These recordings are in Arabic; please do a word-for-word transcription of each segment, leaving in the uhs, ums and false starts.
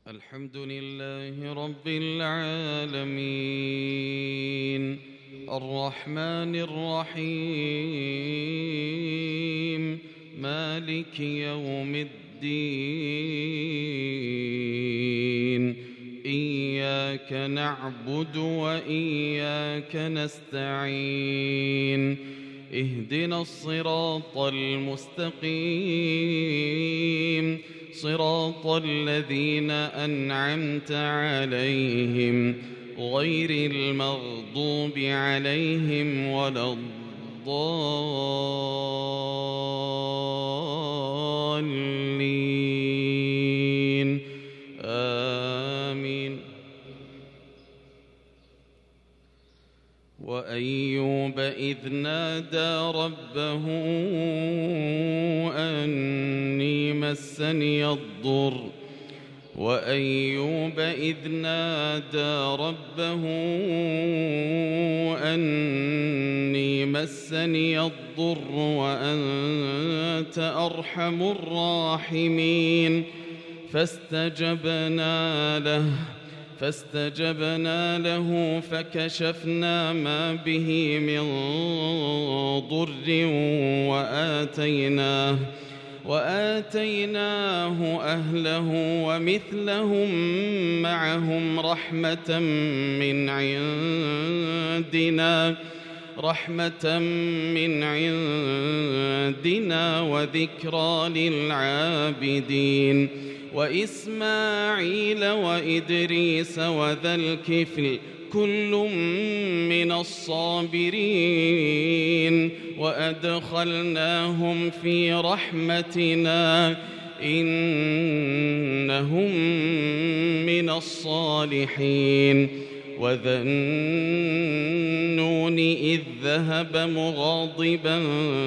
الحمد لله رب العالمين الرحمن الرحيم مالك يوم الدين إياك نعبد وإياك نستعين اهدنا الصراط المستقيم صراط الذين أنعمت عليهم غير المغضوب عليهم ولا الضالين آمين. وأيوب إذ نادى ربه أني مسني الضر وأيوب إذ نادى ربه أني مسني الضر وأنت أرحم الراحمين فاستجبنا له فاستجبنا له فكشفنا ما به من ضر وآتيناه وآتيناه أهله ومثلهم معهم رحمة من عندنا رحمة من عندنا وذكرى للعابدين وإسماعيل وإدريس وذا الكفل كل من الصابرين وأدخلناهم في رحمتنا إنهم من الصالحين وذا النون إذ ذهب مغاضبا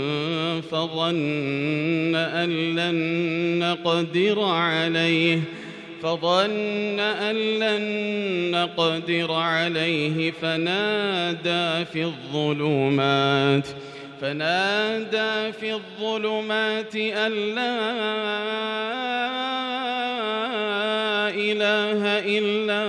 فظن أن لن نقدر عليه فظن أن لن نقدر عليه فنادى في الظلمات فنادى في الظلمات أن لا إله إلا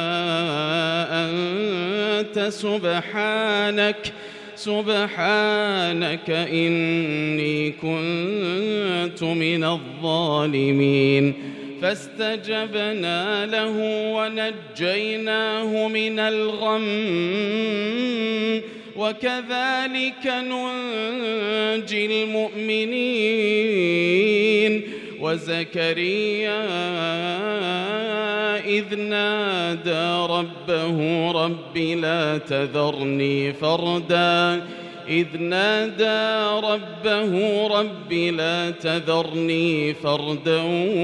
أنت سبحانك سبحانك إني كنت من الظالمين فاستجبنا له ونجيناه من الغم وكذلك ننجي المؤمنين وزكريا إذ نادى ربه رب لا تذرني فردا إذ نادى ربه رب لا تذرني فردا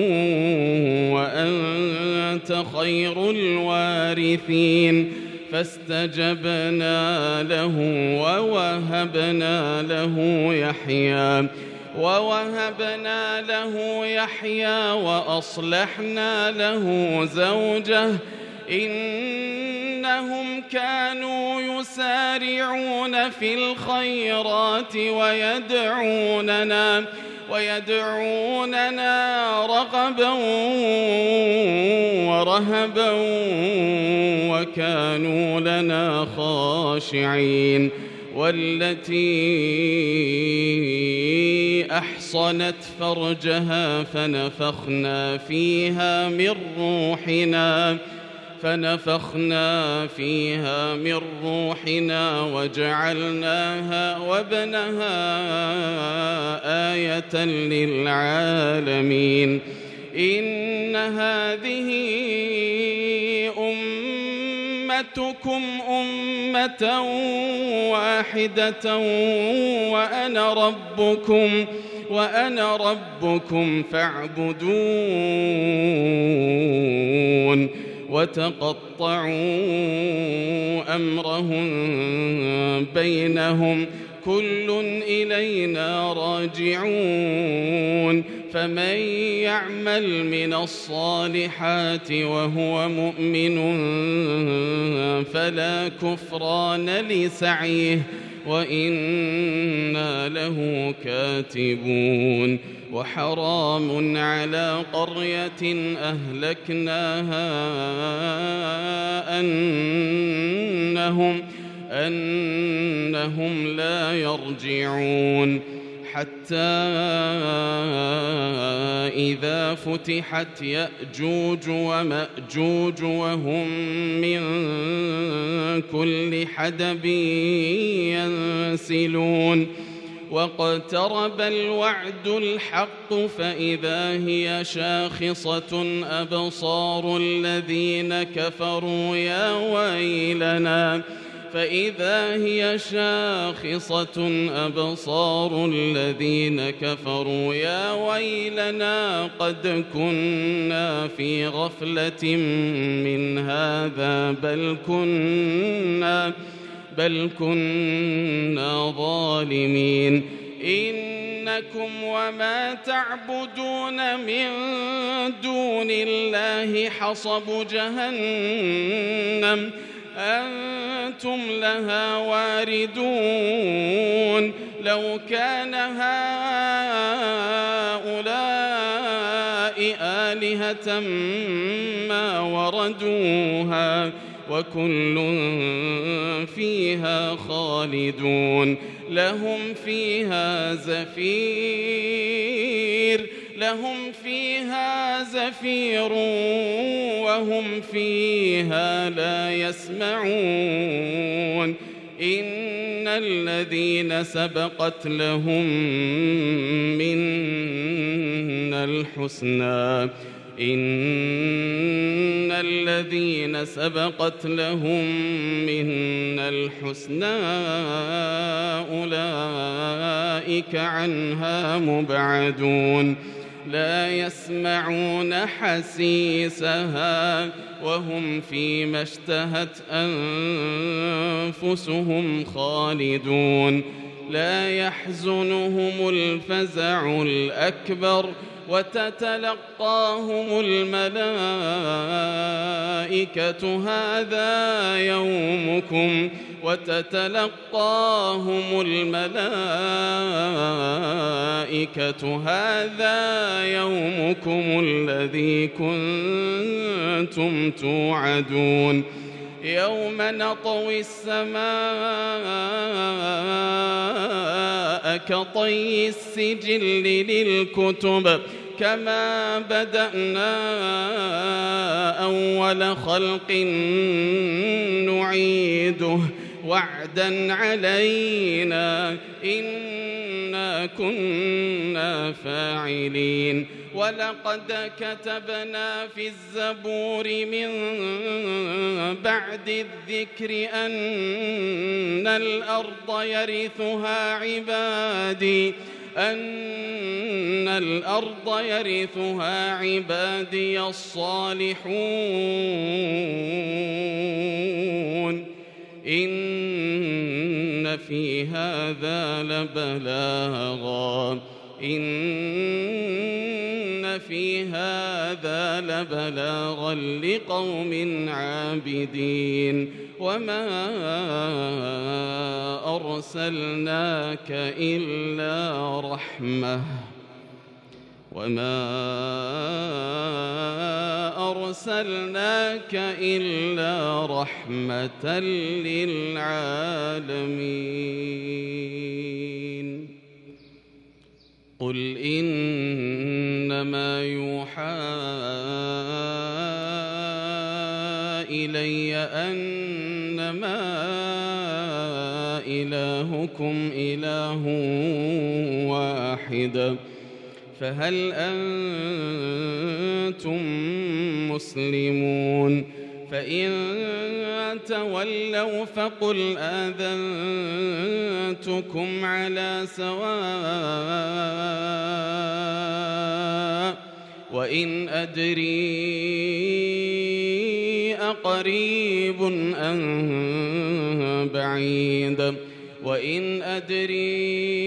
وأنت خير الوارثين فاستجبنا له ووهبنا له يحيى ووهبنا له يحيى وأصلحنا له زوجه إنهم كانوا يسارعون في الخيرات ويدعوننا ويدعوننا رغبا ورهبا وكانوا لنا خاشعين والتي أحصنت فرجها فنفخنا فيها من روحنا فنفخنا فيها من روحنا وجعلناها وابنها آية للعالمين إن هذه أمتكم أمة واحدة وأنا ربكم وأنا ربكم فاعبدون وتقطعوا أمرهم بينهم كل إلينا راجعون فمن يعمل من الصالحات وهو مؤمن فلا كفران لسعيه وإنا له كاتبون وحرام على قرية أهلكناها أنهم, أنهم لا يرجعون حتى إذا فتحت يأجوج ومأجوج وهم من كل حدب ينسلون واقترب الوعد الحق فإذا هي شاخصة أبصار الذين كفروا يا ويلنا فإذا هي شاخصة أبصار الذين كفروا يا ويلنا قد كنا في غفلة من هذا بل كنا بل كنا ظالمين إنكم وما تعبدون من دون الله حصب جهنم أنتم لها واردون لو كان هؤلاء آلهة ما وردوها وكل فيها خالدون لهم فيها زفير لهم فيها زفير وهم فيها لا يسمعون إن الذين سبقت لهم منا الحسنى إن الذين سبقت لهم منا الحسنى أولئك عنها مبعدون لا يسمعون حسيسها وهم فيما اشتهت أنفسهم خالدون لا يحزنهم الفزع الأكبر وتتلقاهم الملائكة هذا يومكم وتتلقاهم الملائكة هذا يومكم الذي كنتم توعدون يوم نطوي السماء كطي السجل للكتب كما بدأنا أول خلق نعيده وعدا علينا إنا كنا فاعلين ولقد كتبنا في الزبور من بعد الذكر أن الأرض يرثها عبادي أن الأرض يرثها عبادي الصالحون إن في هذا لبلاغا إن في هذا لبلاغا لقوم عابدين وما أرسلناك إلا رحمة وما أرسلناك إلا رحمة للعالمين قل إنما يوحى إلي أنما إلهكم إله واحد فهل أنتم مسلمون فإن تولوا فقل آذنتكم على سواء وإن أدري أقريب أم بعيد وإن أدري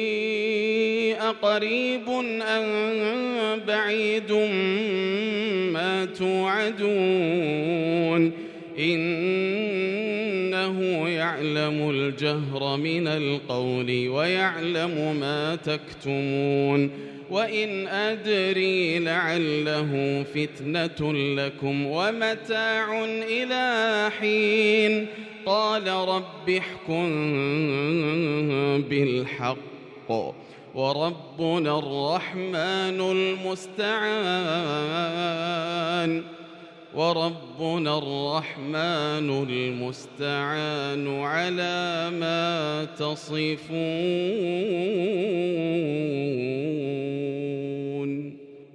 أقريب أم بعيد ما توعدون إنه إنه يعلم الجهر من القول ويعلم ما تكتمون وإن أدري لعله فتنة لكم ومتاع إلى حين قال رب احكم بالحق وربنا الرحمن المستعان وربنا الرحمن المستعان على ما تصفون.